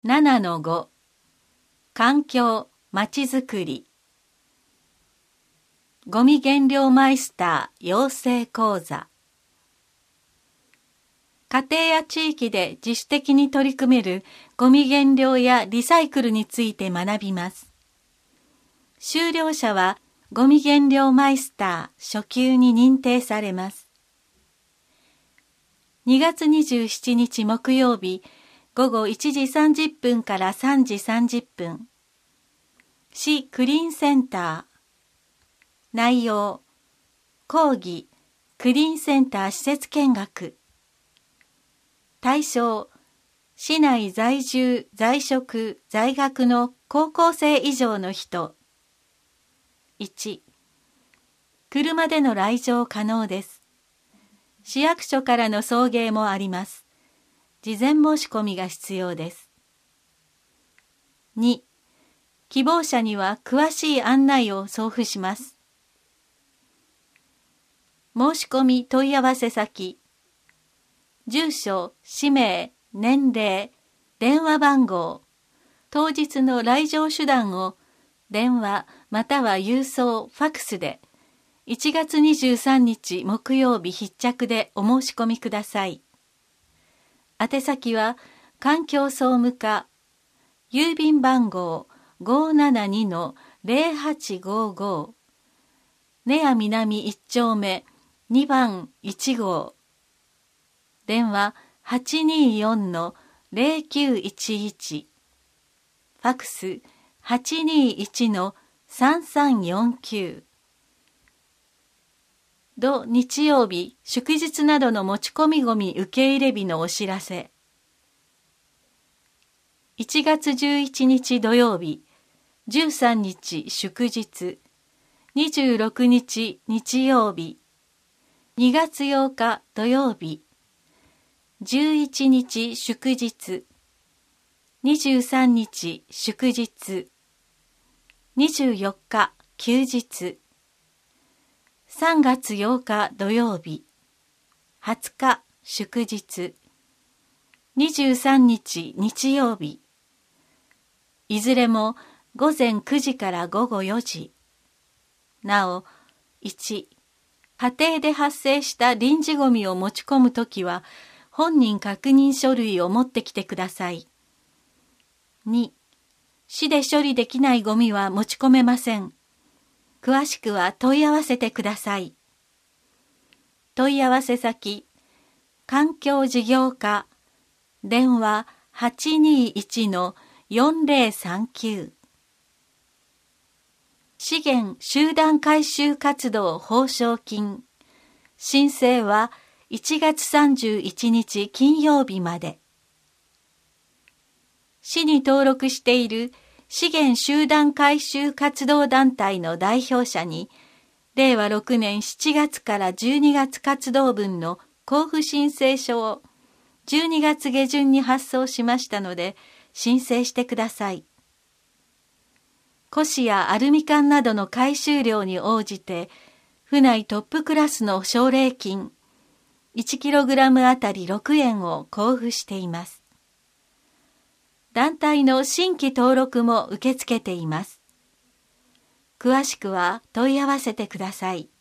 7-5 環境まちづくりゴミ減量マイスター養成講座。家庭や地域で自主的に取り組めるゴミ減量やリサイクルについて学びます。修了者はゴミ減量マイスター初級に認定されます。2月27日木曜日午後1時30分から3時30分。市クリーンセンター。内容、講義、クリーンセンター施設見学。対象、市内在住、在職、在学の高校生以上の人。1、車での来場可能です。市役所からの送迎もあります。事前申し込みが必要です。2、希望者には詳しい案内を送付します。申し込み問い合わせ先、住所、氏名、年齢、電話番号、当日の来場手段を電話または郵送、ファックスで1月23日木曜日必着でお申し込みください。宛先は環境総務課、郵便番号 572-0855 根谷南1丁目2番1号、電話 824-0911、ファックス 821-3349。土日曜日、祝日などの持ち込みごみ受け入れ日のお知らせ。1月11日土曜日、13日祝日、26日日曜日、2月8日土曜日、11日祝日、23日祝日、24日休日、3月8日土曜日、20日祝日、23日日曜日、いずれも午前9時から午後4時。なお、1、家庭で発生した臨時ゴミを持ち込むときは、本人確認書類を持ってきてください。2、市で処理できないゴミは持ち込めません。詳しくは問い合わせてください。問い合わせ先、環境事業課、電話 821-4039。資源集団回収活動報奨金。申請は1月31日金曜日まで。市に登録している資源集団回収活動団体の代表者に、令和6年7月から12月活動分の交付申請書を12月下旬に発送しましたので、申請してください。古紙やアルミ缶などの回収量に応じて、府内トップクラスの奨励金、1kg あたり6円を交付しています。団体の新規登録も受け付けています。詳しくは問い合わせてください。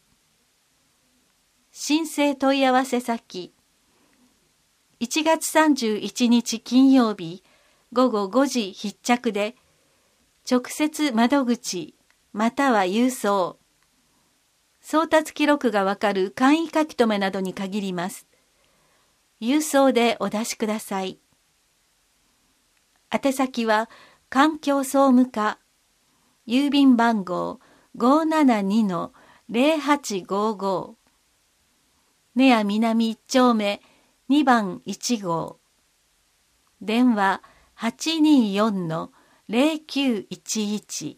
申請問い合わせ先、1月31日金曜日午後5時必着で、直接窓口または郵送、送達記録がわかる簡易書き留めなどに限ります。郵送でお出しください。宛先は環境総務課、郵便番号 572-0855 根谷南1丁目2番1号、電話 824-0911。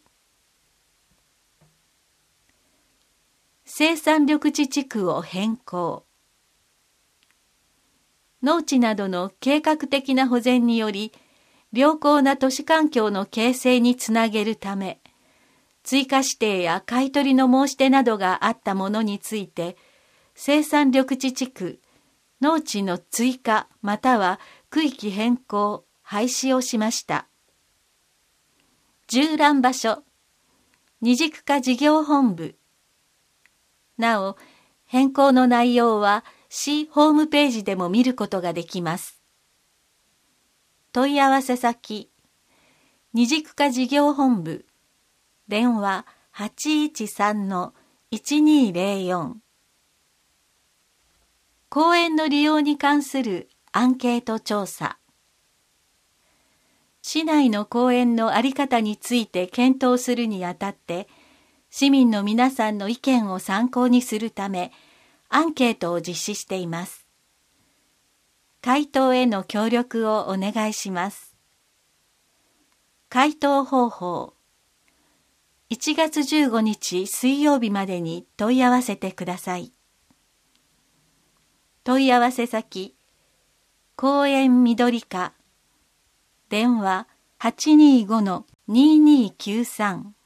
生産緑地地区を変更。農地などの計画的な保全により、良好な都市環境の形成につなげるため、追加指定や買取の申し出などがあったものについて、生産緑地地区、農地の追加または区域変更、 廃止をしました。縦覧場所、二軸化事業本部。なお、変更の内容は市ホームページでも見ることができます。問い合わせ先、二軸化事業本部、電話813-1204。公園の利用に関するアンケート調査。市内の公園の在り方について検討するにあたって、市民の皆さんの意見を参考にするため、アンケートを実施しています。回答への協力をお願いします。回答方法。1月15日水曜日までに問い合わせてください。問い合わせ先、公園緑課、電話825-2293